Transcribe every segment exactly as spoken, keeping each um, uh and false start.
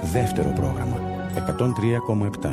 Δεύτερο πρόγραμμα εκατόν τρία κόμμα επτά.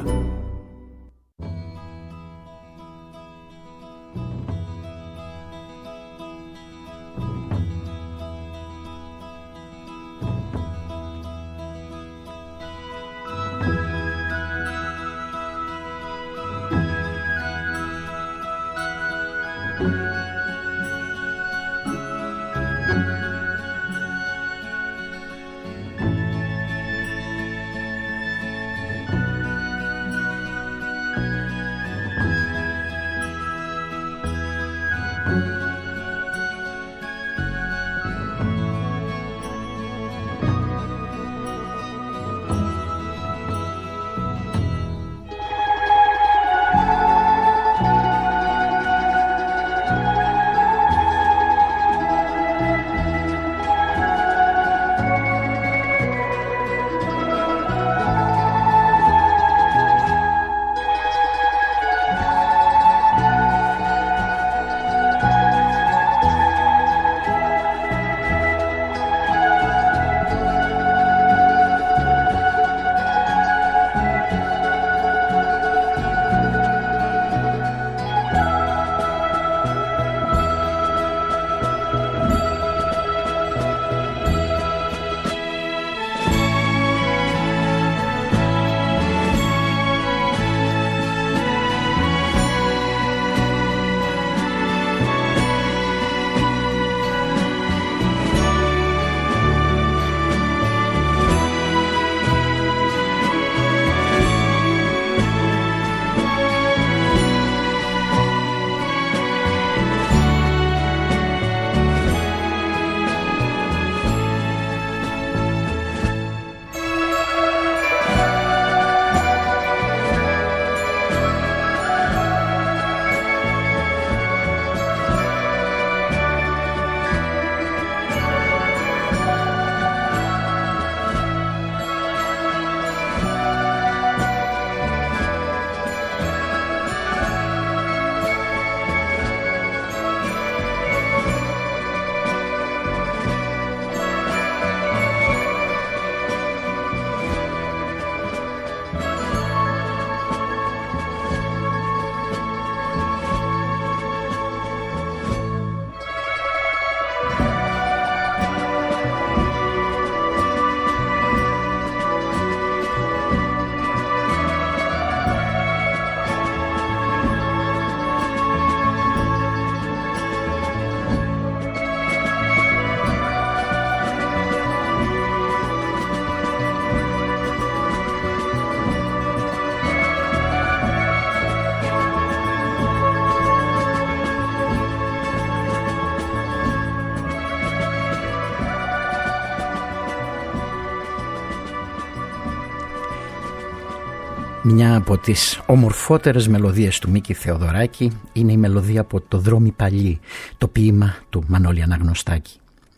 Μια από τις ομορφότερες μελωδίες του Μίκη Θεοδωράκη είναι η μελωδία από το «Δρόμοι παλιοί», το ποίημα του Μανώλη Αναγνωστάκη.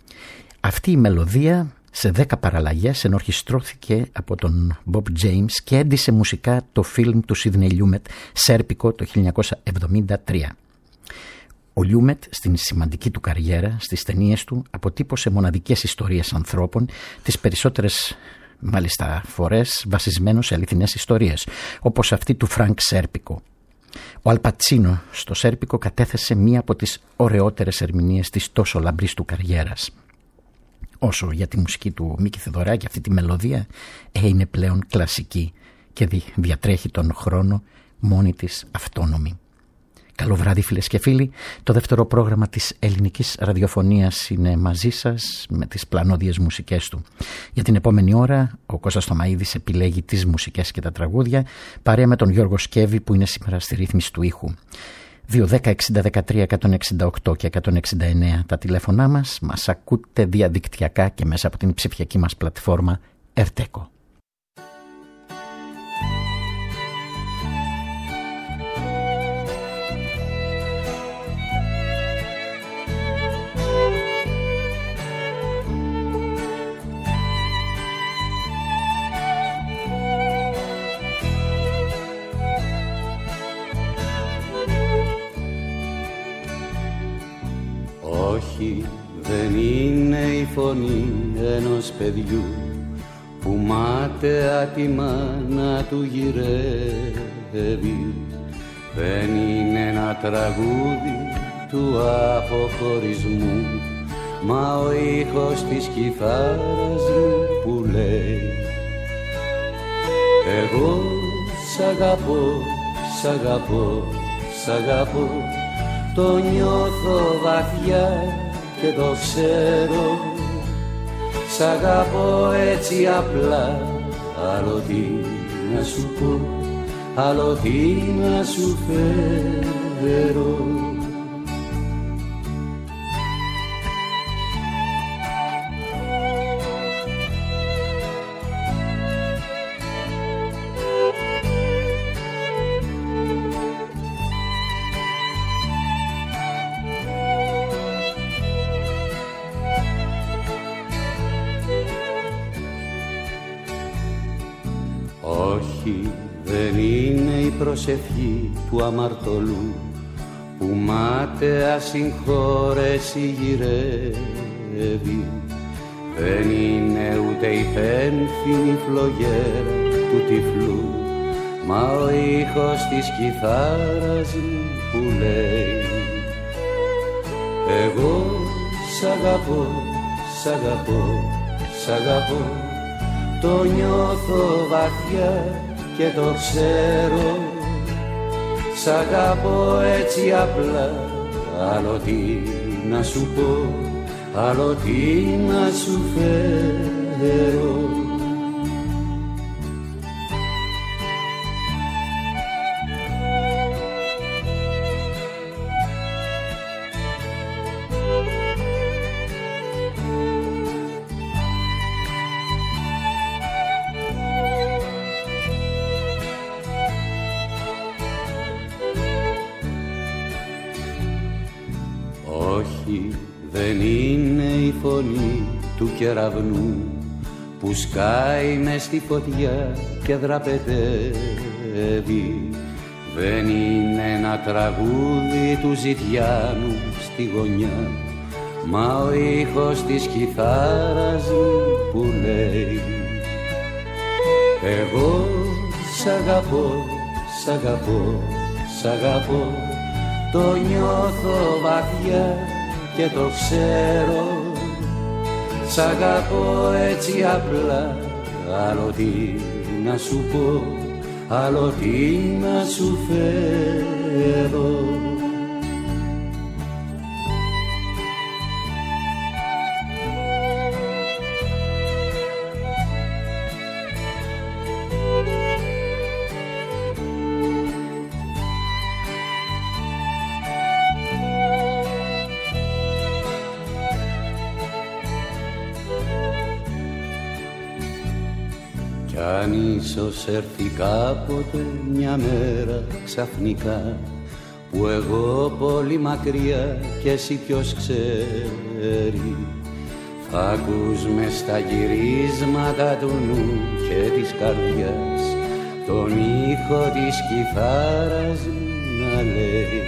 Αυτή η μελωδία σε δέκα παραλλαγές ενορχιστρώθηκε από τον Bob James και έντυσε μουσικά το φιλμ του Σίδνεϊ Λιούμετ «Σέρπικο» το χίλια εννιακόσια εβδομήντα τρία. Ο Λιούμετ στην σημαντική του καριέρα, στις ταινίες του, αποτύπωσε μοναδικές ιστορίες ανθρώπων, τις περισσότερες μάλιστα φορές βασισμένος σε αληθινές ιστορίες, όπως αυτή του Φρανκ Σέρπικο. Ο Αλ Πατσίνο στο Σέρπικο κατέθεσε μία από τις ωραιότερες ερμηνείες της τόσο λαμπρής του καριέρας. Όσο για τη μουσική του Μίκη Θεοδωράκη, αυτή τη μελωδία ε, είναι πλέον κλασική και διατρέχει τον χρόνο μόνη της αυτόνομη. Καλό βράδυ φίλες και φίλοι. Το δεύτερο πρόγραμμα της ελληνικής ραδιοφωνίας είναι μαζί σας με τις πλανόδιες μουσικές του. Για την επόμενη ώρα ο Κώστας Θωμαΐδης επιλέγει τις μουσικές και τα τραγούδια παρέα με τον Γιώργο Σκέβη που είναι σήμερα στη ρύθμιση του ήχου. δύο δέκα εξήντα δεκατρία εκατόν εξήντα οκτώ και εκατόν εξήντα εννέα τα τηλέφωνά μας. Μας ακούτε διαδικτυακά και μέσα από την ψηφιακή μας πλατφόρμα Ερτέκο. Όχι, δεν είναι η φωνή ενός παιδιού που μάταια τη μάνα του γυρεύει. Δεν είναι ένα τραγούδι του αποχωρισμού, μα ο ήχος της κιθάρας μου που λέει εγώ σ' αγαπώ, σ' αγαπώ, σ' αγαπώ, το νιώθω βαθιά και το ξέρω. Σ' αγαπώ έτσι απλά, άλλο τι να σου πω, άλλο τι να σου φέρω. Προσευχή του αμαρτωλού που μάταια συγχώρεση γυρεύει. Δεν είναι ούτε υπένθυμη φλογέρα του τυφλού, μα ο ήχος της κιθάρας που λέει εγώ σ' αγαπώ, σ' αγαπώ, σ' αγαπώ, το νιώθω βαθιά και το ξέρω. Σ' αγαπώ έτσι απλά, άλλο τι να σου πω, άλλο τι να σου φέρω. Κεραυνού που σκάει μες στη φωτιά και δραπετεύει. Δεν είναι ένα τραγούδι του ζητιάνου στη γωνιά, μα ο ήχος της κιθάρας που λέει εγώ σ' αγαπώ, σ' αγαπώ, σ' αγαπώ, το νιώθω βαθιά και το ξέρω. Σ' αγαπώ έτσι απλά, άλλο τι να σου πω, άλλο τι να σου φέρω. Ίσως έρθει κάποτε μια μέρα ξαφνικά που εγώ πολύ μακριά και εσύ ποιος ξέρει, θα ακούς μες στα γυρίσματα του νου και της καρδιάς τον ήχο της κιθάρας να λέει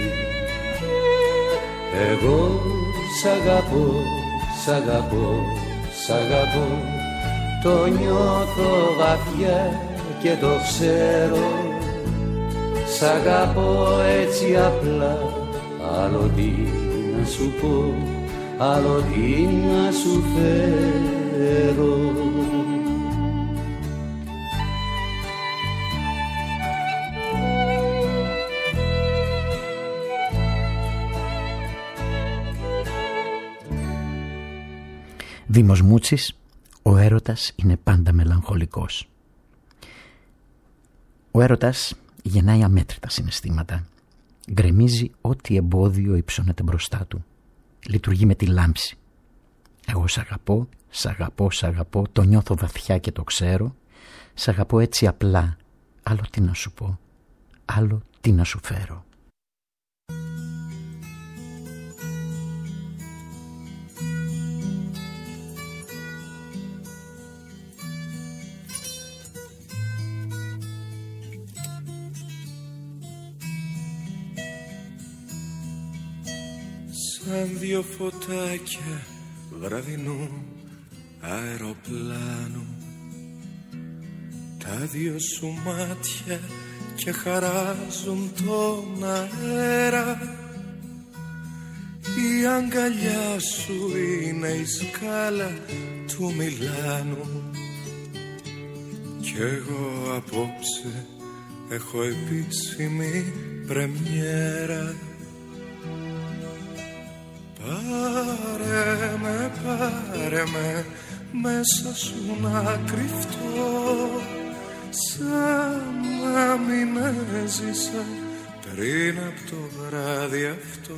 εγώ σ' αγαπώ, σ' αγαπώ, σ' αγαπώ, το νιώθω βαθιά και το ξέρω. Σ' αγαπώ έτσι απλά, άλλο τι να σου πω, άλλο τι να σου φέρω. Δήμος Μούτσης, ο έρωτας είναι πάντα μελαγχολικός. Ο έρωτας γεννάει αμέτρητα συναισθήματα. Γκρεμίζει ό,τι εμπόδιο υψώνεται μπροστά του. Λειτουργεί με τη λάμψη. Εγώ σ' αγαπώ, σ' αγαπώ, σ' αγαπώ, το νιώθω βαθιά και το ξέρω. Σ' αγαπώ έτσι απλά, άλλο τι να σου πω, άλλο τι να σου φέρω. Σαν δύο φωτάκια βραδινού αεροπλάνου Τα δυο σου μάτια και χαράζουν τον αέρα. Η αγκαλιά σου είναι η σκάλα του Μιλάνου. Κι εγώ απόψε έχω επίσημη πρεμιέρα. Πάρε με, πάρε με, μέσα σου να κρυφτώ, σαν να μην έζησα πριν από το βράδυ αυτό.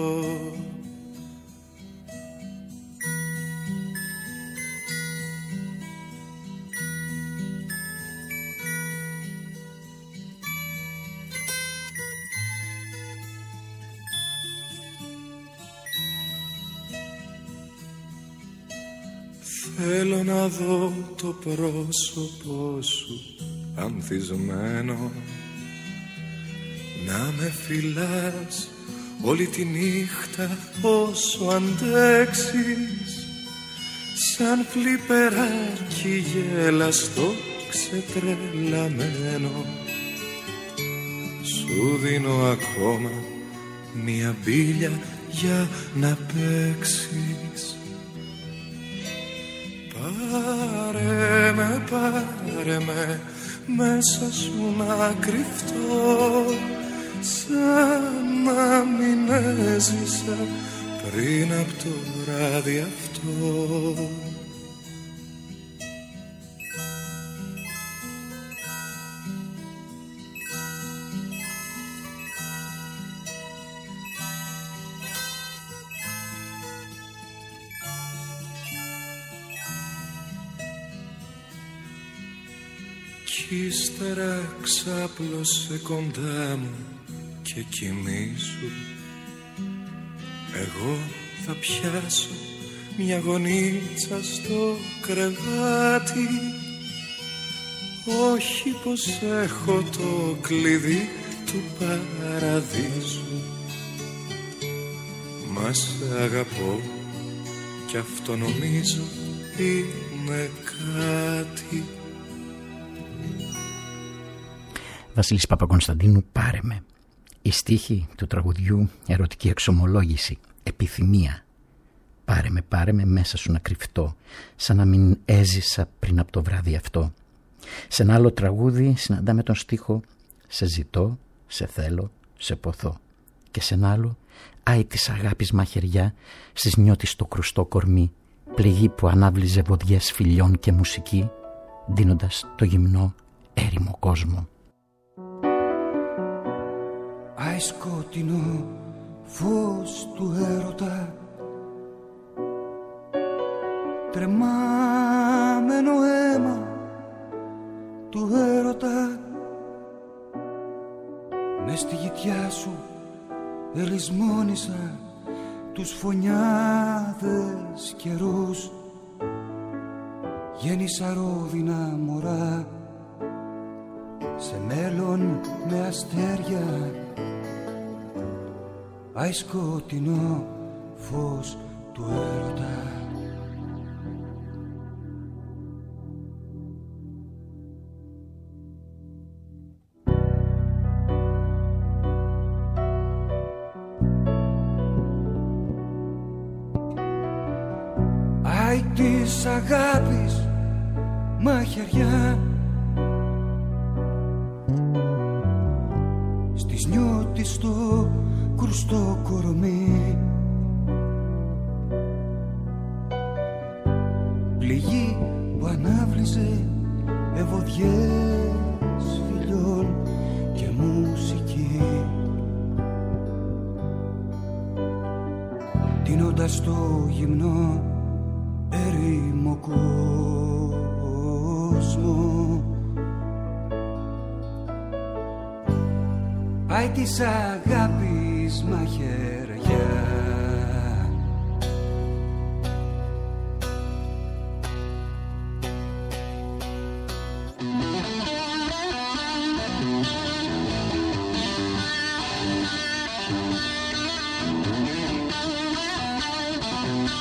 Θέλω να δω το πρόσωπό σου ανθισμένο, να με φυλάς όλη τη νύχτα όσο αντέξεις, σαν φλιπεράκι γέλαστο ξετρελαμένο. Σου δίνω ακόμα μια μπίλια για να παίξεις. Πάρε με, πάρε με, μέσα σου να κρυφτώ, σαν να μην έζησα πριν από το βράδυ αυτό. Κι ύστερα ξάπλωσε κοντά μου και κοιμήσου. Εγώ θα πιάσω μια γονίτσα στο κρεβάτι. Όχι πως έχω το κλειδί του παραδείσου, μα σ' αγαπώ κι αυτό νομίζω είναι κάτι. Βασίλης Παπακωνσταντίνου, πάρε με. Η στίχη του τραγουδιού ερωτική εξομολόγηση, επιθυμία. Πάρε με, πάρε με, μέσα σου να κρυφτώ, σαν να μην έζησα πριν από το βράδυ αυτό. Σε ένα άλλο τραγούδι συναντάμε τον στίχο σε ζητώ, σε θέλω, σε ποθώ. Και σε ένα άλλο, άι της αγάπης μαχαιριά, στις νιώτης το κρουστό κορμί, πληγή που ανάβλιζε βοδιές φιλιών και μουσική, δίνοντας το γυμνό έρημο κόσμο. Άι σκοτεινό φως του έρωτα, τρεμάμενο αίμα του έρωτα, μες στη γητιά σου ελισμόνισα τους φωνιάδες καιρούς. Γέννησα ρόδινα μωρά σε μέλλον με αστέρια. Άι σκοτεινό φως του έρωτα. Άι της αγάπης μαχαιριά, στις νιώτης το κρουστό κορμί, πληγή που ανάβλιζε ευωδιές φιλιών και μουσική, τίνοντας το γυμνό έρημο κόσμο. Άι της αγάπης μαχαιριά.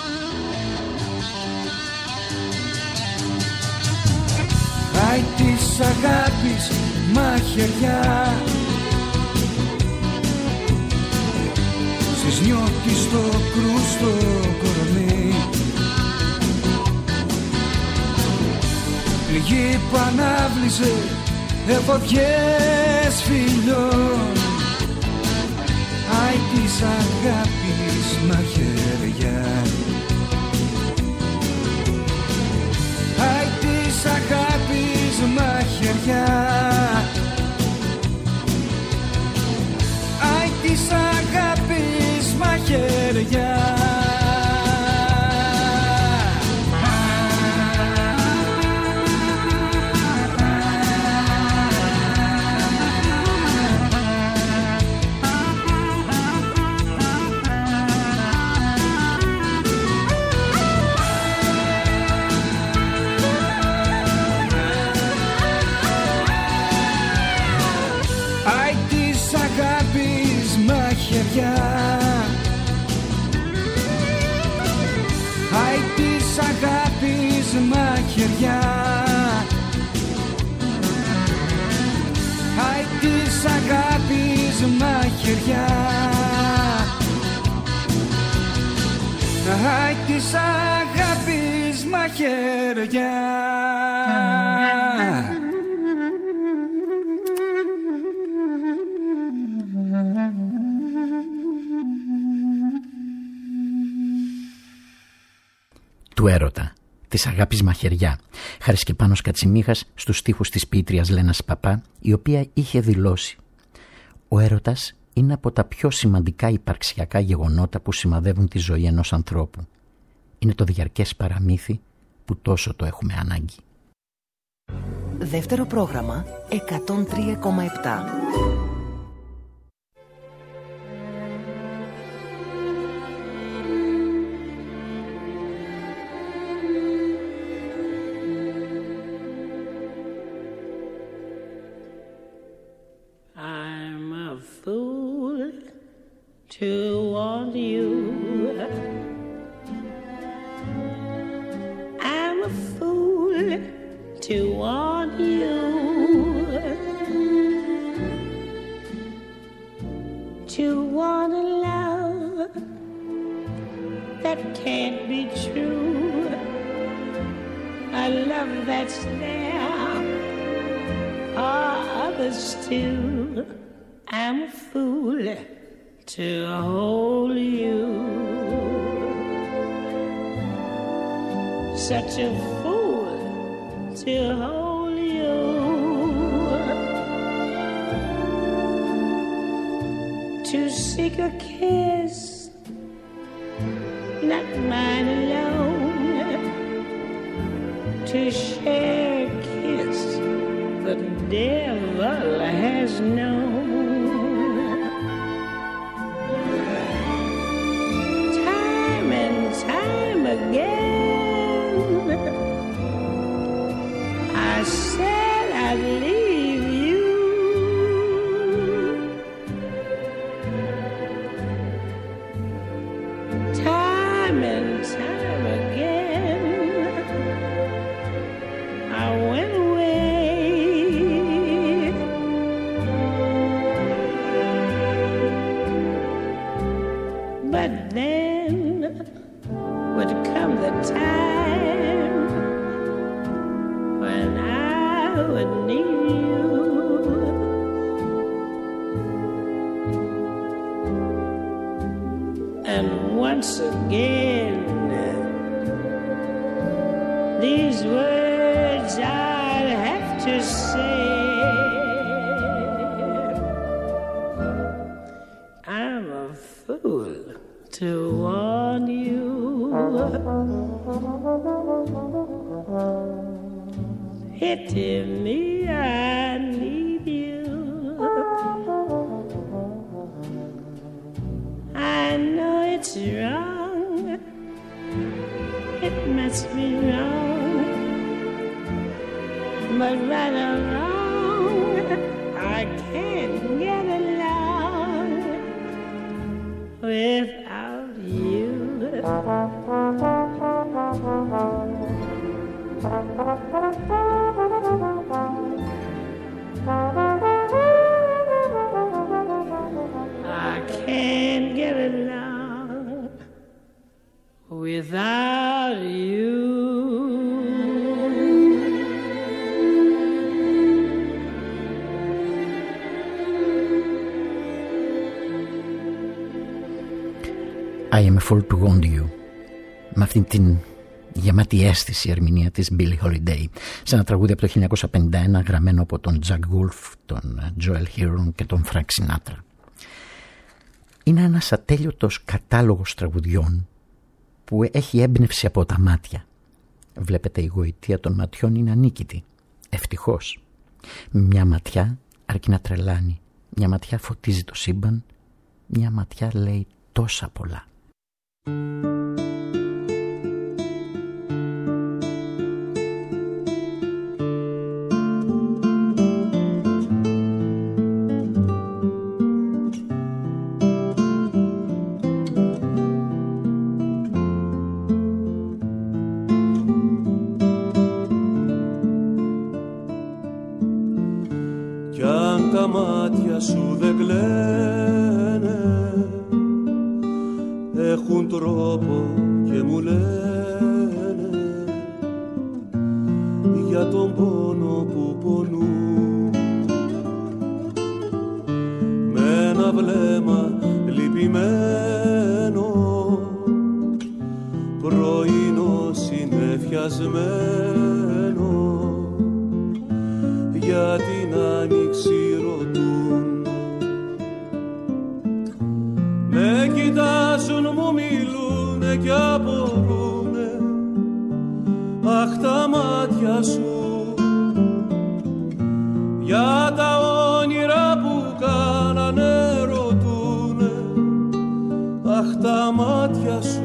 Άι της της αγάπης μαχαιριά. Στις νιώθεις το κρούστο κορμί, πληγή που ανάβλησε εφοδιές φιλιών. Άι της αγάπης μαχαιριά, άι της αγάπης μαχαιριά, άι της αγάπης μαχαιριά. Άι της αγάπης μαχαιριά, άι της αγάπης μαχαιριά, άι της αγάπης μαχαιριά. Του έρωτα, της αγάπης μαχαιριά, Χαρισκεπάνος Κατσιμίχας στους στίχους της ποίτριας Λένας Παπά, η οποία είχε δηλώσει: «Ο έρωτας είναι από τα πιο σημαντικά υπαρξιακά γεγονότα που σημαδεύουν τη ζωή ενός ανθρώπου. Είναι το διαρκές παραμύθι που τόσο το έχουμε ανάγκη». Δεύτερο πρόγραμμα εκατόν τρία κόμμα επτά. Fool to want you. I'm a fool to want you. To want a love that can't be true. A love that's there for others too. I'm a fool to hold you. Such a fool to hold you. To seek a kiss, not mine alone. To share a kiss the devil has known. Again, I said I'd leave you. Time and time again, I went away. But then would come the time when I would need you. And once again, these words I'd have to say. I'm a fool to want you. Hitting me, I need you. I know it's wrong, it must be wrong, but right or wrong, I can't get along without you. I can't get along without you. I am a fool to want you. Με αυτήν την γεμάτη αίσθηση ερμηνεία της Billie Holiday σε ένα τραγούδι από το χίλια εννιακόσια πενήντα ένα γραμμένο από τον Jack Wolf, τον Joel Hieron και τον Frank Sinatra. Είναι ένας ατέλειωτος κατάλογος τραγουδιών που έχει έμπνευση από τα μάτια. Βλέπετε, η γοητεία των ματιών είναι ανίκητη. Ευτυχώς. Μια ματιά αρκεί να τρελάνει. Μια ματιά φωτίζει το σύμπαν. Μια ματιά λέει τόσα πολλά. Κι αν τα μάτια σου δεν κλαίνε, έχουν τρόπο και μου λένε για τον πόνο που πονούν. Με ένα βλέμμα λυπημένο, πρωινό συννεφιασμένο, για την άνοιξη ρωτούν. Με κοιτάζουν, μου μιλούνε κι απορρούνε, αχ τα μάτια σου, για τα όνειρα που κάνανε ρωτούνε, αχ τα μάτια σου.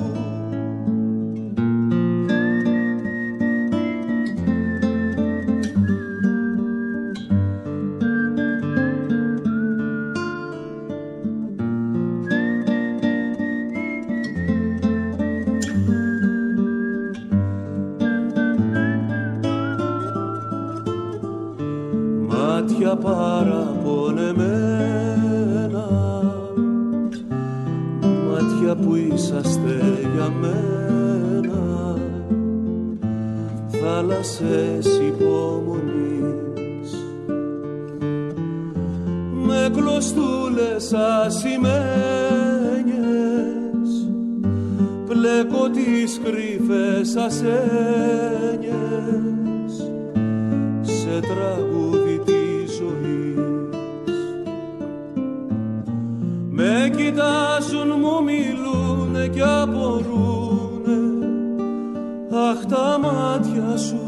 Μάτια παραπονεμένα, μάτια που είσαστε για μένα, θάλασσες υπομονής, με κλωστούλες ασημένιες, πλέκω τις κρυφές ασένιες σε τραγούδι της ζωής. Με κοιτάζουν, μου μιλούνε κι απορρούνε, αχ τα μάτια σου,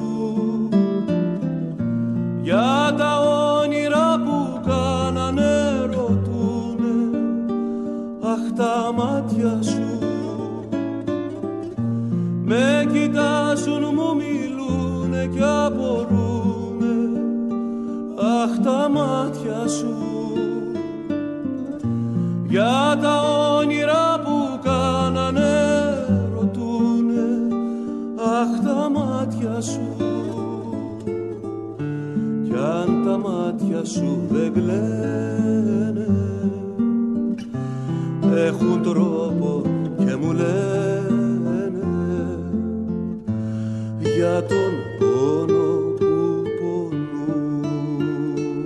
για τα όνειρα που κάνανε ρωτούνε, αχ τα μάτια σου. Με κοιτάζουν, μου μιλούνε κι απορρούνε, αχ τα μάτια σου, για τα όνειρα που κάνανε ρωτούνε, αχ τα μάτια σου. Κι αν τα μάτια σου δεν κλαίνε, έχουν τρόπο και μου λένε για τον πόνο που πονούν.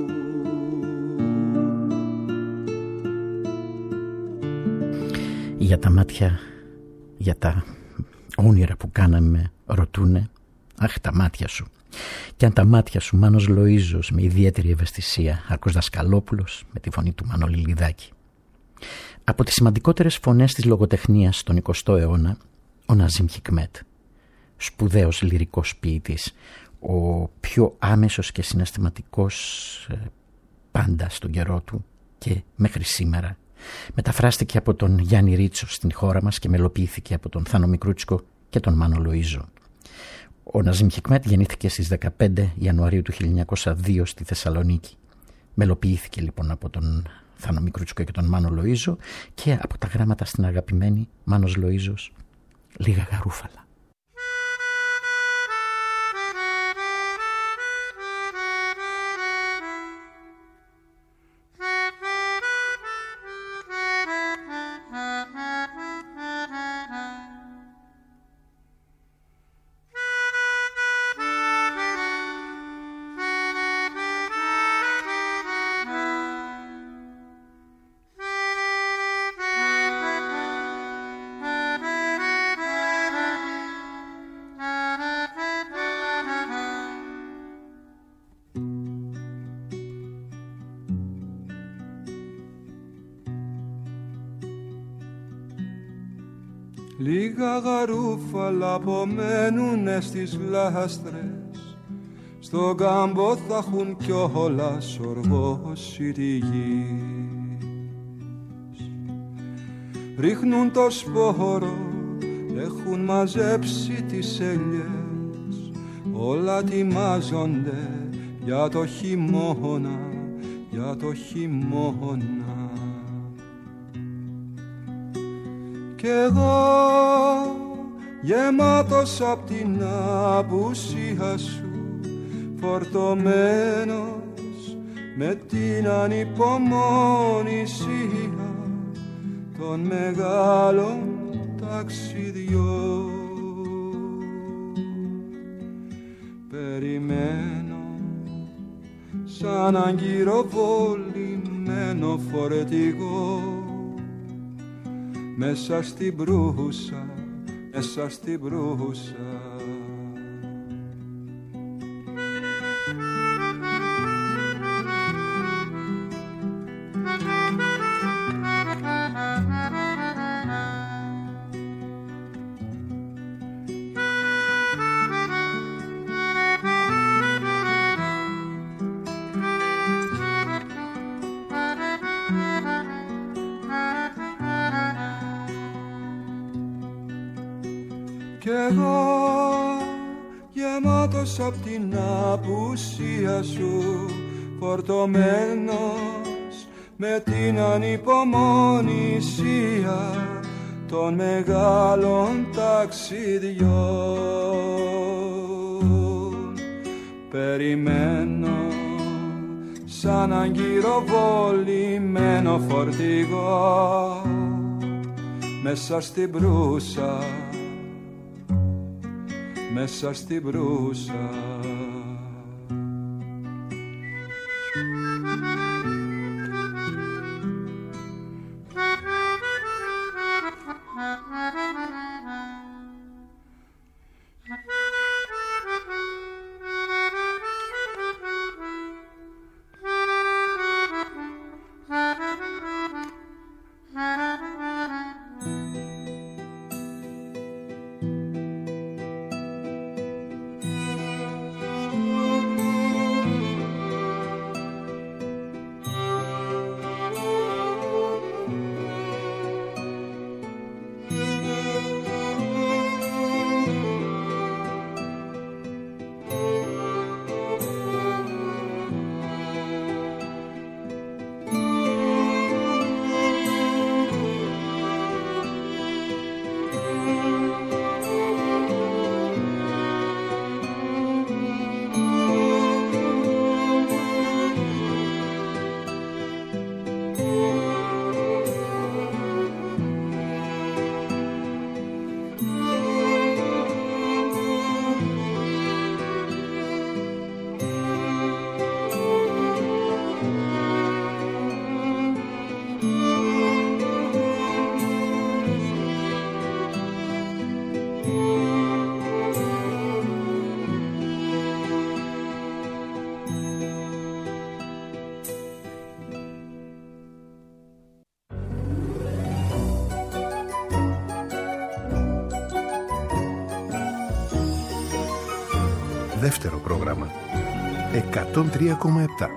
Για τα μάτια, για τα όνειρα που κάναμε ρωτούνε, αχ τα μάτια σου. Κι αν τα μάτια σου, Μάνος Λοΐζος με ιδιαίτερη ευαισθησία, Άκος Δασκαλόπουλος με τη φωνή του Μανώλη Λιδάκη. Από τις σημαντικότερες φωνές της λογοτεχνίας στον εικοστό αιώνα, ο Ναζίμ Χικμέτ, σπουδαίος λυρικός ποιητής, ο πιο άμεσος και συναισθηματικός πάντα στον καιρό του και μέχρι σήμερα. Μεταφράστηκε από τον Γιάννη Ρίτσο στην χώρα μας και μελοποιήθηκε από τον Θάνο Μικρούτσικο και τον Μάνο Λοΐζο. Ο Ναζίμ Χικμέτ γεννήθηκε στις δεκαπέντε Ιανουαρίου του χίλια εννιακόσια δύο στη Θεσσαλονίκη. Μελοποιήθηκε λοιπόν από τον Θάνο Μικρούτσικο και τον Μάνο Λοΐζο και από τα γράμματα στην αγαπημένη Μάνος Λοΐζος, λίγα γαρούφαλα. Λίγα γαρούφαλα απομένουνε στις γλάστρες, στον κάμπο θα έχουν κιόλας οργώσει τη γη. Ρίχνουν το σπόρο, έχουν μαζέψει τις ελιές, όλα ετοιμάζονται για το χειμώνα, για το χειμώνα. Κι εγώ γεμάτος απ' την απουσία σου, φορτωμένος με την ανυπομονησία των μεγάλων ταξιδιών. Περιμένω σαν αγκυροβολημένο φορετηγό, μέσα στην μπρούσα, μέσα στην μπρούσα. Κι εγώ γεμάτος απ' την απουσία σου, φορτωμένος με την ανυπομονησία των μεγάλων ταξιδιών. Περιμένω σαν αγκυροβολημένο φορτηγό, μέσα στην μπρούσα, μέσα στην μπρούσα. Δεύτερο πρόγραμμα εκατόν τρία κόμμα επτά.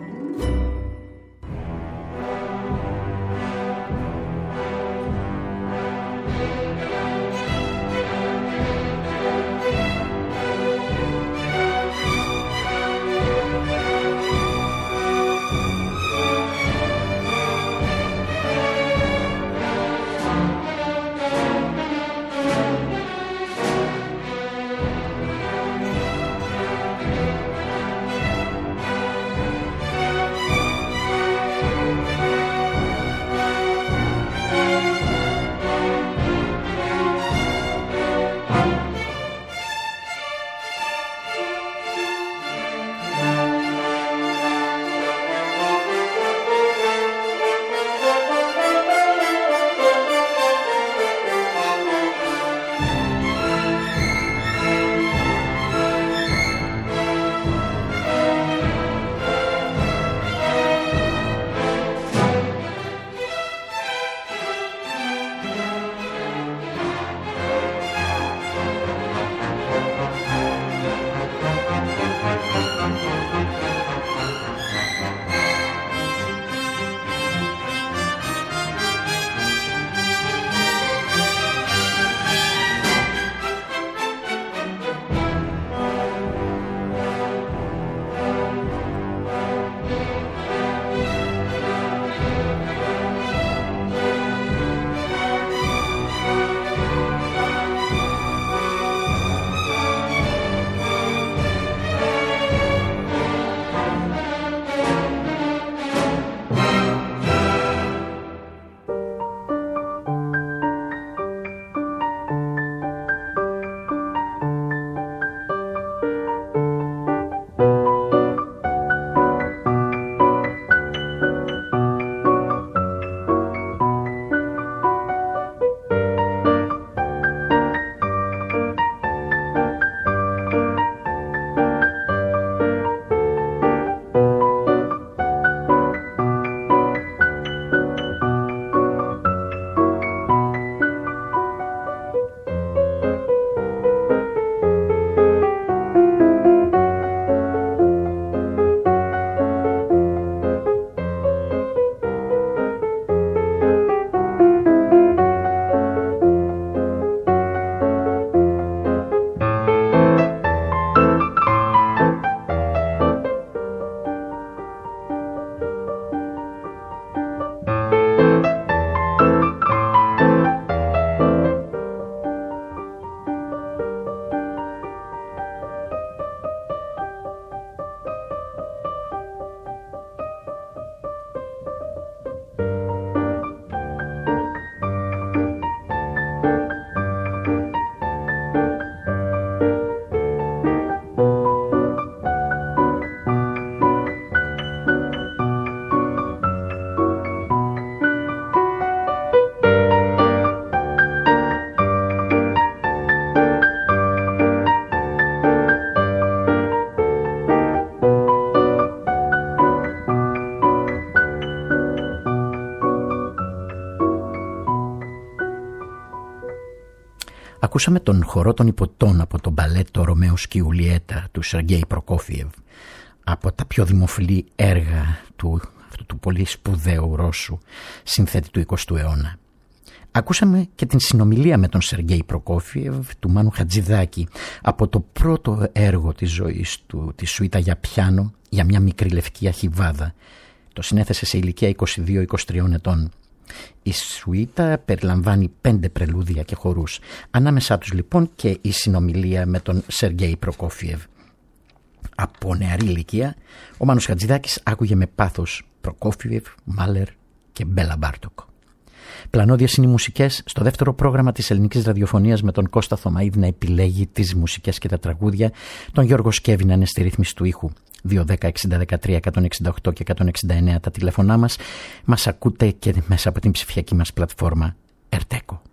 Ακούσαμε τον χορό των υποτών από το μπαλέτο «Ρωμαίος και Ιουλιέτα» του Σεργέη Προκόφιεβ, από τα πιο δημοφιλή έργα του, αυτού του πολύ σπουδαίου Ρώσου συνθέτη του εικοστού αιώνα. Ακούσαμε και την συνομιλία με τον Σεργέη Προκόφιεβ του Μάνου Χατζηδάκη από το πρώτο έργο της ζωής του, τη σουίτα για πιάνο για μια μικρή λευκή αχιβάδα. Το συνέθεσε σε ηλικία είκοσι δύο είκοσι τρία ετών. Η σουίτα περιλαμβάνει πέντε πρελούδια και χορούς. Ανάμεσά τους λοιπόν και η συνομιλία με τον Σεργέη Προκόφιεβ. Από νεαρή ηλικία ο Μάνος Χατζηδάκης άκουγε με πάθος Προκόφιεβ, Μάλερ και Μπέλα Μπάρτοκ. Πλανώδιες είναι οι μουσικές στο δεύτερο πρόγραμμα της ελληνικής ραδιοφωνίας, με τον Κώστα Θωμαίδη να επιλέγει τις μουσικές και τα τραγούδια, τον Γιώργο Σκέβη να είναι στη ρύθμιση του ήχου. δύο δέκα εξήντα δεκατρία εκατόν εξήντα οκτώ και εκατόν εξήντα εννέα τα τηλέφωνά μας. Μας ακούτε και μέσα από την ψηφιακή μας πλατφόρμα Ερτέκο.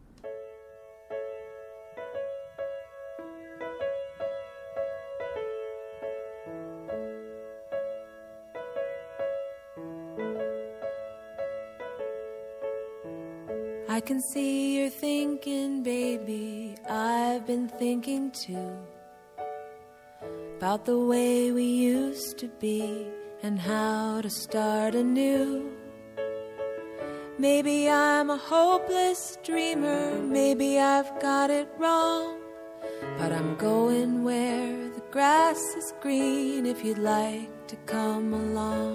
I can see you're thinking, baby, I've been thinking too, about the way we used to be and how to start anew. Maybe I'm a hopeless dreamer, maybe I've got it wrong, but I'm going where the grass is green if you'd like to come along.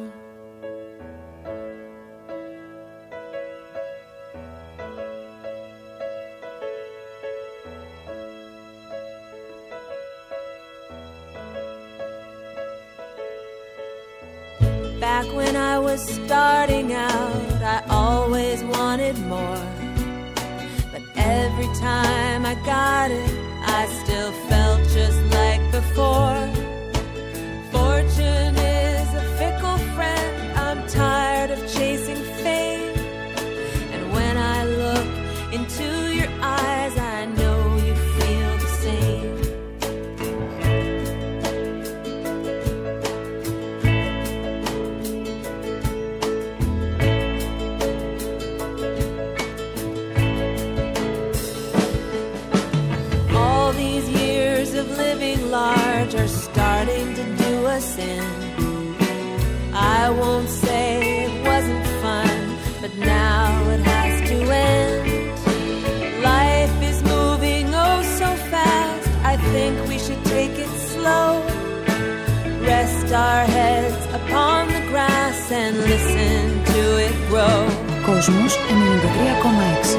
Back when I was starting out, I always wanted more. But every time I got it, I still felt just like before. Fortune is a fickle friend, I'm tired of chasing fame. And when I look into your eyes, I know you feel the same. Large are starting to do us in. I won't say it wasn't fun, but now it has to end. Life is moving oh so fast, I think we should take it slow. Rest our heads upon the grass and listen to it grow. Κόσμος ενενήντα τρία κόμμα έξι.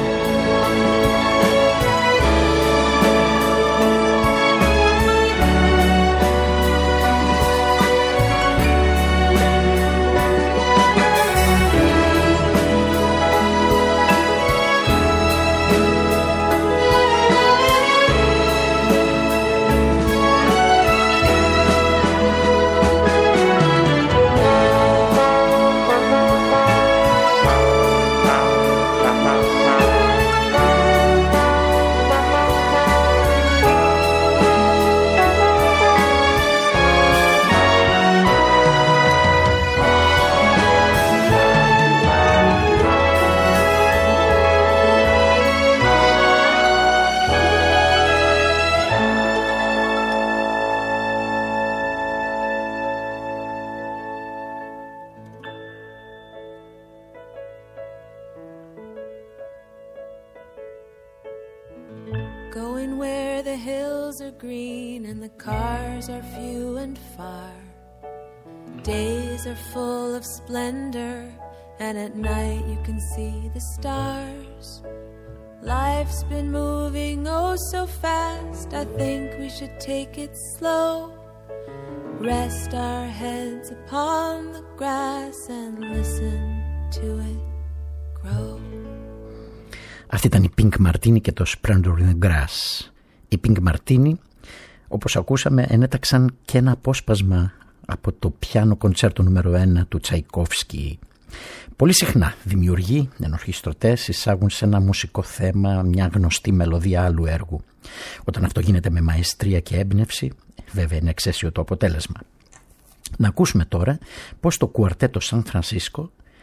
Going where the hills are green and the cars are few and far. Days are full of splendor and at night you can see the stars. Life's been moving oh so fast, I think we should take it slow. Rest our heads upon the grass and listen to it grow. Αυτή ήταν η Pink Martini και το Splendor in the Grass. Οι Pink Martini, όπως ακούσαμε, ενέταξαν και ένα απόσπασμα από το πιάνο κοντσέρτο νούμερο ένα του Τσαϊκόφσκι. Πολύ συχνά δημιουργοί, ενορχιστρωτές, εισάγουν σε ένα μουσικό θέμα μια γνωστή μελωδία άλλου έργου. Όταν αυτό γίνεται με μαεστρία και έμπνευση, βέβαια είναι εξαίσιο το αποτέλεσμα. Να ακούσουμε τώρα πώς το κουαρτέτο Σαν Φρανσίσκο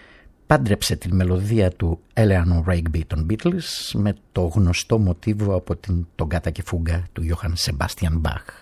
πάντρεψε τη μελωδία του Eleanor Rigby των Beatles με το γνωστό μοτίβο από την τογκάτα και φούγκα του Johann Sebastian Bach.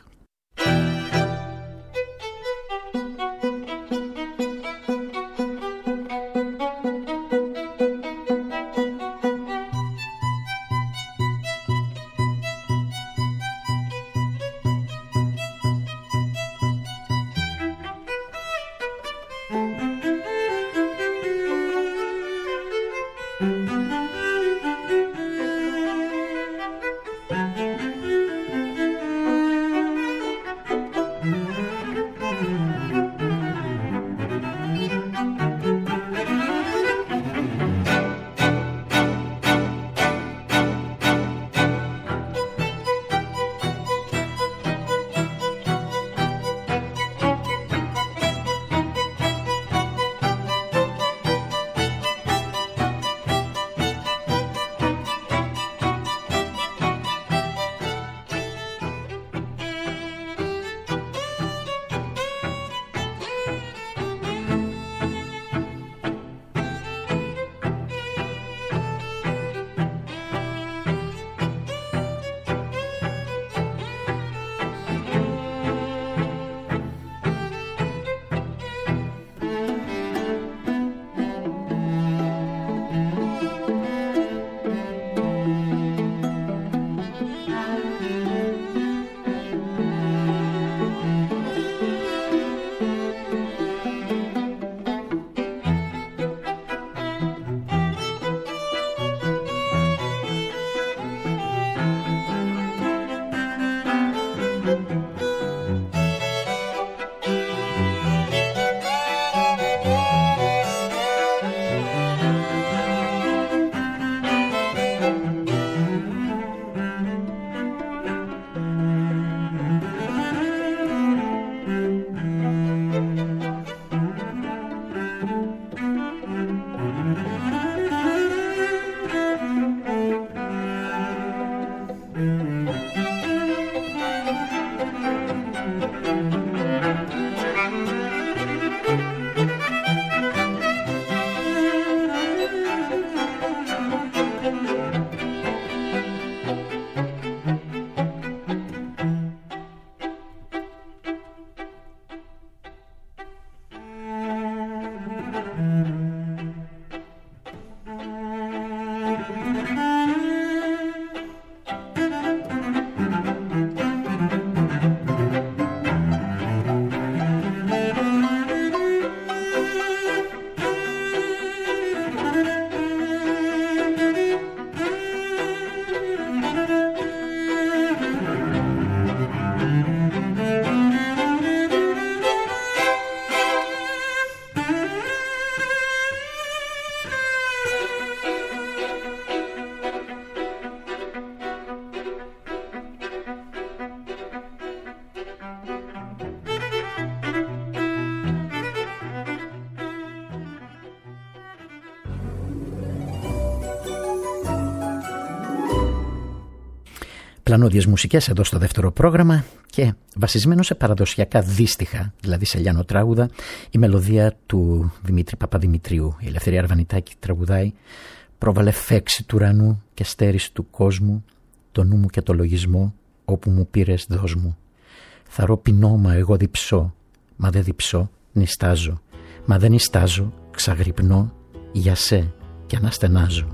πλανόδιες μουσικές εδώ στο δεύτερο πρόγραμμα και βασισμένο σε παραδοσιακά δύστιχα, δηλαδή σε λιανοτράγουδα, η μελωδία του Δημήτρη Παπαδημητρίου. Η Ελευθερία Αρβανιτάκη τραγουδάει «Πρόβαλε φέξη του ουρανού και στέρης του κόσμου, το νου μου και το λογισμό, όπου μου πήρες δώσ' μου. Θαρώ πεινώμα εγώ διψώ, μα δεν διψώ, νιστάζω, μα δεν νιστάζω, ξαγρυπνώ, για σε και αναστενάζω».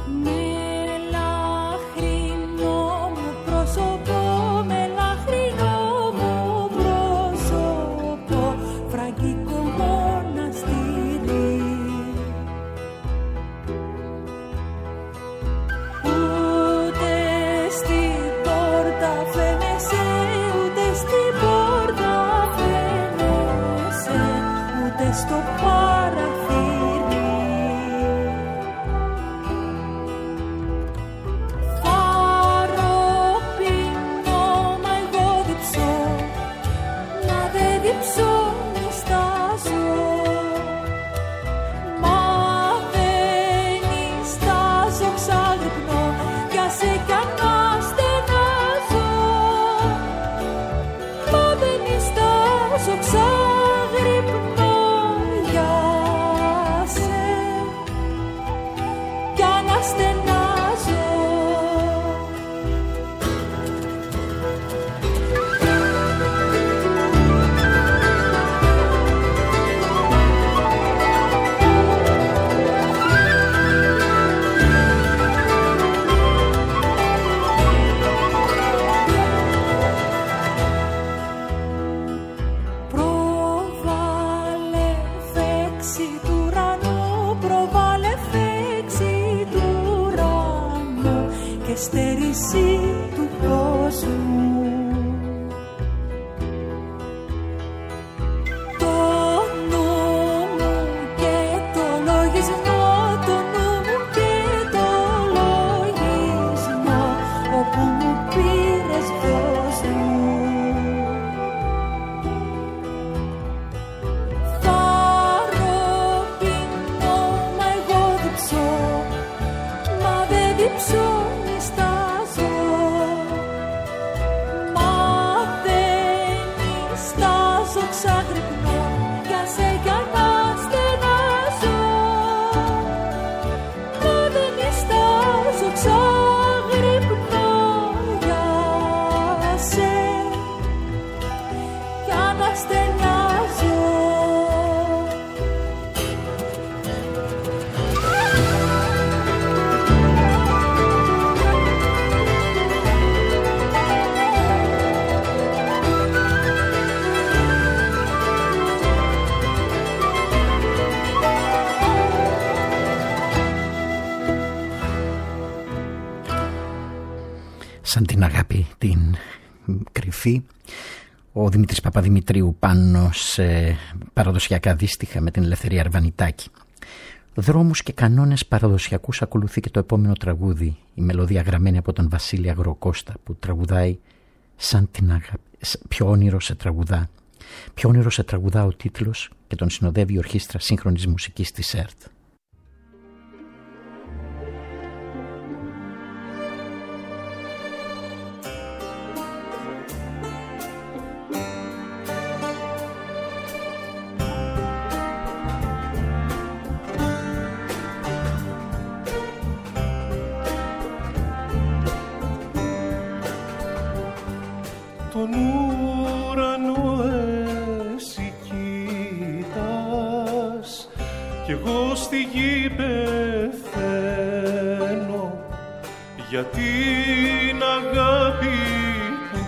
Σαν την αγάπη την κρυφή, ο Δημήτρης Παπαδημητρίου πάνω σε παραδοσιακά δύστιχα με την Ελευθερία Αρβανιτάκη. Δρόμους και κανόνες παραδοσιακούς ακολουθεί και το επόμενο τραγούδι, η μελωδία γραμμένη από τον Βασίλη Αγροκώστα, που τραγουδάει σαν την αγάπη. Ποιο όνειρο σε τραγουδά. Ποιο όνειρο σε τραγουδά ο τίτλος, και τον συνοδεύει η Ορχήστρα Σύγχρονης Μουσικής της ΕΡΤ. Τον ουρανό εσύ κοίτας κι εγώ στη γη πεθαίνω για την αγάπη που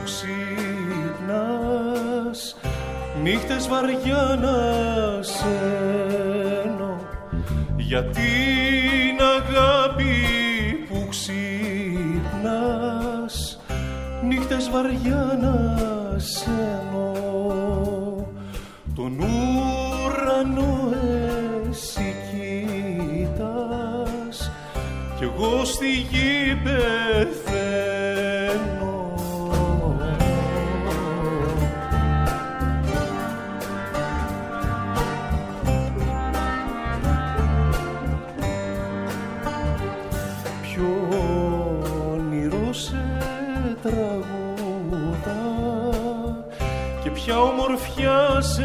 ξυπνάς νύχτες βαριά να σένω, για την αγάπη που ξυπνάς νύχτες βαριά να σένω. Τον ουρανό εσύ κοίτας κι εγώ στη γη πεθαίνω. Ποιο όνειρο σε τραγούδα και ποια ομορφιά σε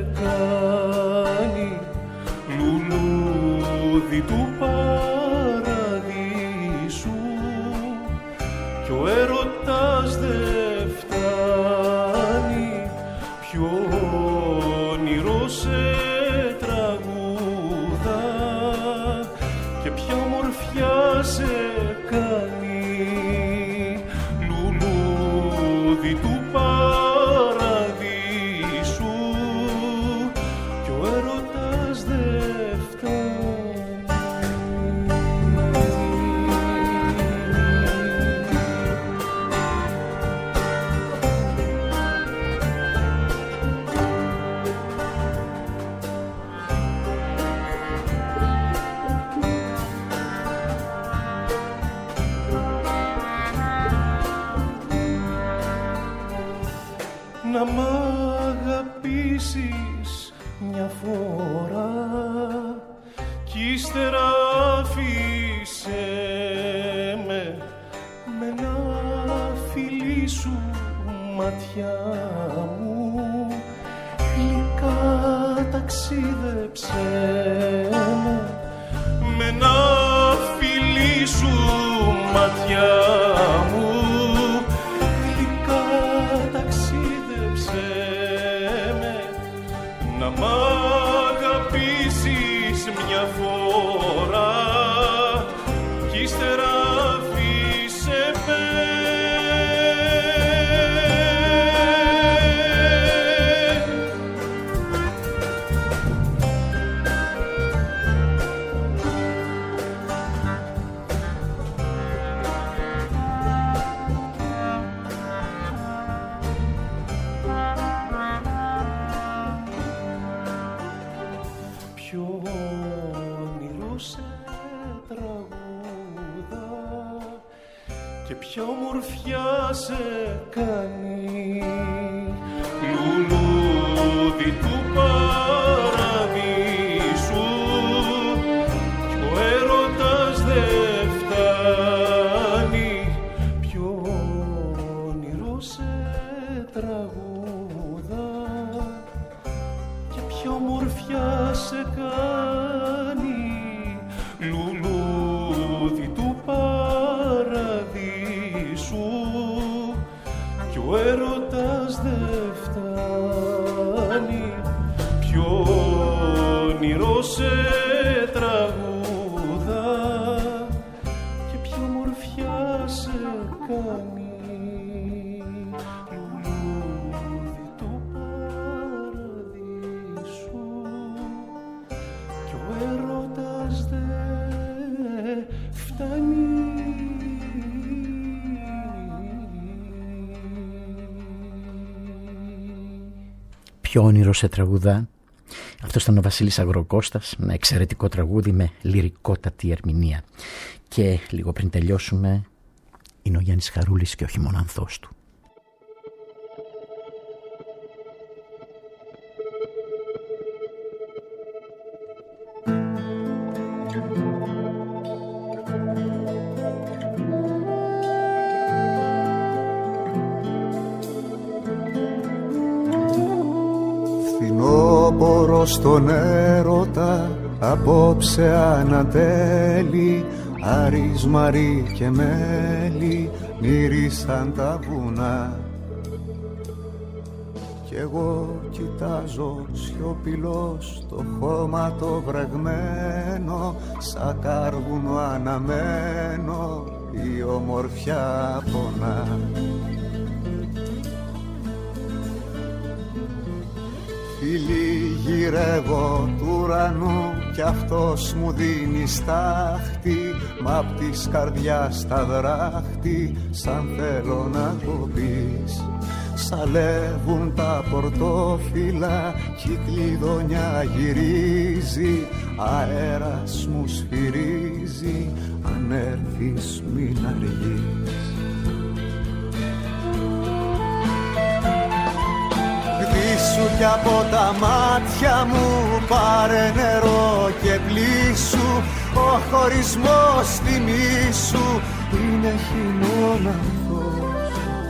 κάνει λουλούδι του παραδείσου κι ο έρωτας δε φτάνει. Ποιο όνειρο σε τραγούδα και ποια ομορφιά σε ματιά μου γλυκά ταξίδεψε με ένα φιλί σου ματιά μου γλυκά ταξίδεψε με να μ' αγαπήσεις μια φορά κι ύστερα αφήσε με. Ποια ομορφιά σε κάνει λουλούδι του παραδείσου κι ο έρωτας δεν φτάνει. Ποιο όνειρο σε τραγούδα και ποια ομορφιά σε κάνει λουλούδι του παραδείσου κι ο έρωτας δεν φτάνει. Ποιο όνειρο σε τραγούδα και ποια ομορφιά σε κάνει λουλούδι του παραδείσου κι ο έρωτας δεν φτάνει. Ποιο όνειρο σε τραγουδά. Αυτό ήταν ο Βασίλης Αγροκώστας, ένα εξαιρετικό τραγούδι με λυρικότατη ερμηνεία. Και λίγο πριν τελειώσουμε είναι ο Γιάννης Χαρούλης και ο χειμωνανθός του. Φθινόπορο στον έρωτα απόψε ανατέλει, Άρης, Μαρή και μέλι μύρισαν τα βουνά. Κι εγώ κοιτάζω σιωπηλός το χώμα το βρεγμένο, σαν κάρβουνο αναμένο η ομορφιά πονά. Φίλοι γυρεύω του ουρανού κι αυτός μου δίνει στάχτη, μ' απ' της καρδιάς τα δράχτη σαν θέλω να το πεις. Σαλεύουν τα πορτόφυλλα κι η κλειδονιά γυρίζει, αέρας μου σφυρίζει, αν έρθεις μην αργείς. Γδίσου κι από τα μάτια μου πάρε νερό και πλήσου, ο χωρισμός θυμήσου είναι χειμώναθος.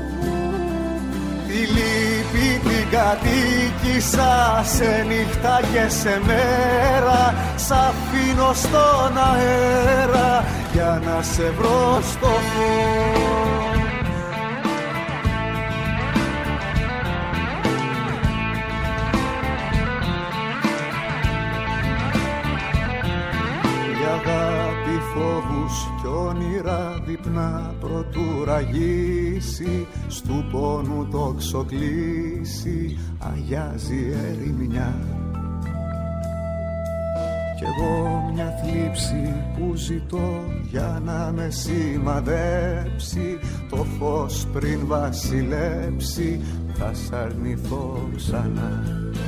Τη λύπη την κατοίκησα σε νύχτα και σε μέρα, σ' αφήνω στον αέρα για να σε βρω στο φως. Φόβους κι όνειρα δείπνα προτού ραγίσει, στου πόνου το ξοκλήσει, αγιάζει ερημιά. Κι εγώ μια θλίψη που ζητώ για να με σημαδέψει, το φως πριν βασιλέψει θα σ' αρνηθώ ξανά.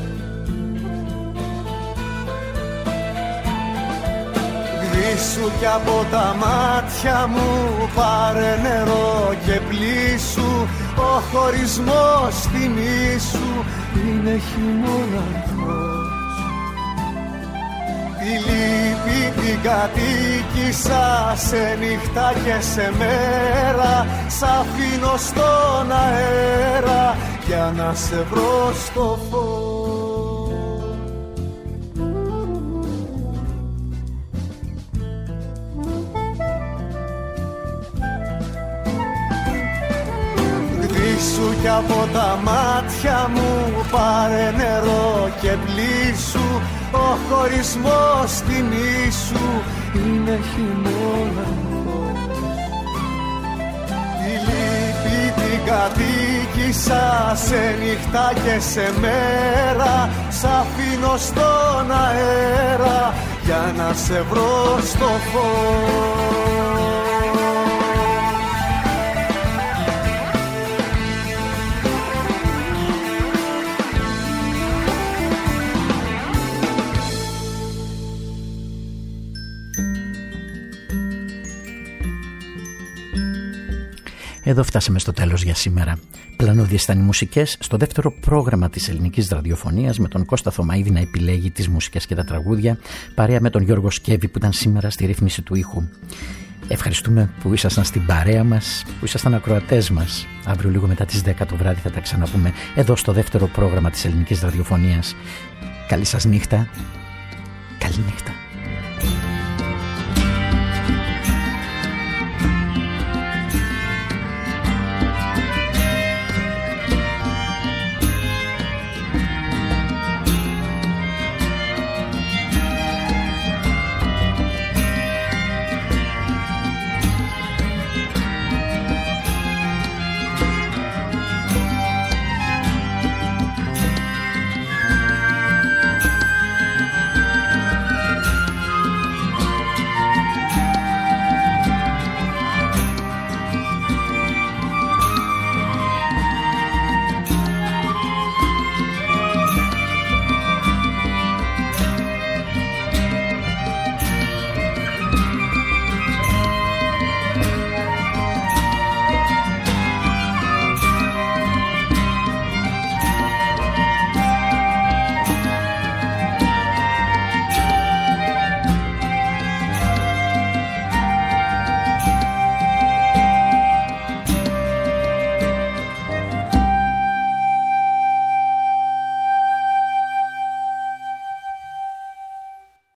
Γδίσου κι από τα μάτια μου πάρε νερό και πλήσου, ο χωρισμός θυμήσου είναι χειμώναθος. Τη λύπη την κατοίκησα σε νύχτα και σε μέρα. Σ' αφήνω στον αέρα για να σε βρω στο φως. Γδίσου κι από τα μάτια μου, πάρε νερό και πλήσου. Ο χωρισμός τιμή σου είναι χειμώνα. Τη λύπη την κατοίκησα σε νύχτα και σε μέρα. Σ' αφήνω στον αέρα για να σε βρω στο φως. Εδώ φτάσαμε στο τέλος για σήμερα. Πλανώδιες ήταν οι μουσικές στο δεύτερο πρόγραμμα της ελληνικής ραδιοφωνίας, με τον Κώστα Θωμαίδη να επιλέγει τις μουσικές και τα τραγούδια, παρέα με τον Γιώργο Σκέβη που ήταν σήμερα στη ρύθμιση του ήχου. Ευχαριστούμε που ήσασταν στην παρέα μας, που ήσασταν ακροατές μας. Αύριο λίγο μετά τις δέκα το βράδυ θα τα ξαναπούμε εδώ στο δεύτερο πρόγραμμα της ελληνικής ραδιοφωνίας. Καλή σας νύχτα. Καλή νύχτα.